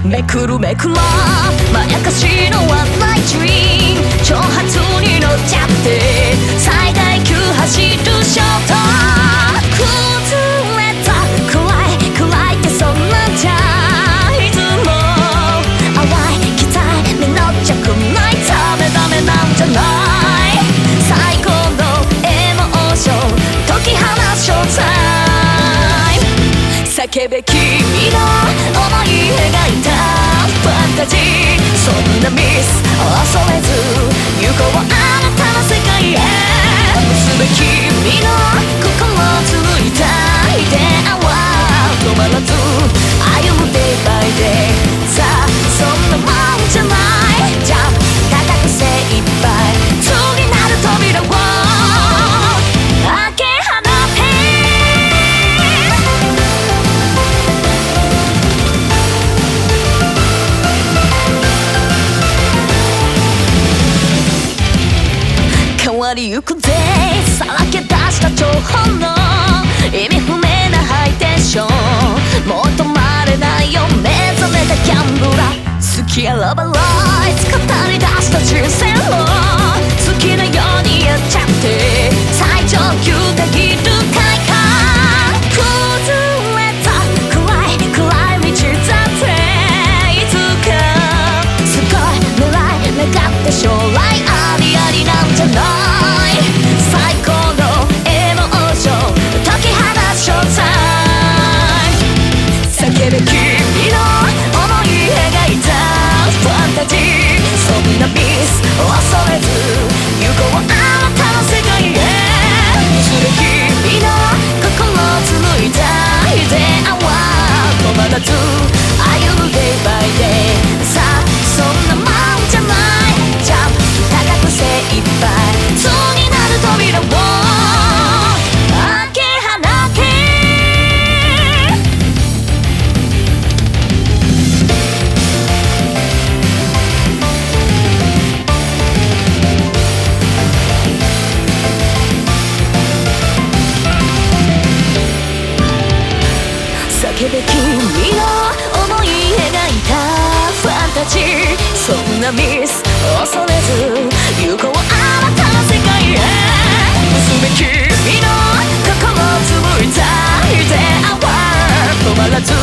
めくるめくらまやかしのワンナイトドリーム挑発に乗っちゃって最大級走るショート崩れた暗い暗いってそんなんじゃいつも淡い期待に乗っちゃくないダメなんじゃない最高のエモーション解き放つショータイム叫べ君の思い描いたファンタジーそんなミス恐れず行こうあなたの世界へ結べ君の心紡いだイデアは止まらず歩む Day by Day さあそんなもんじゃないじゃあ高く精一杯次なる扉を開け放て変わりゆく Day さらけ出した情報の意味不明なハイテンション求まれないよ目覚めたギャンブラー好きやラバライツ語り出した人生を好きなようにやっちゃって最上級できる快感崩れた暗い暗い道だっていつかすごい未来願って将来ありありなんじゃない最高のエモーション解き放つショータイム叫べ君の思い描いたファンタジーそんなミス恐れず行こうあなたの世界へ結べ君の心紡いだイデアは止まらず歩む Day by Day さあそんなもんじゃないじゃあ高く精一杯次なる扉を開け放て叫べ君の思い描いたファンタジーそんなミス恐れず行こうあなたの世界へ結べ君の心紡いだイデアは止まらず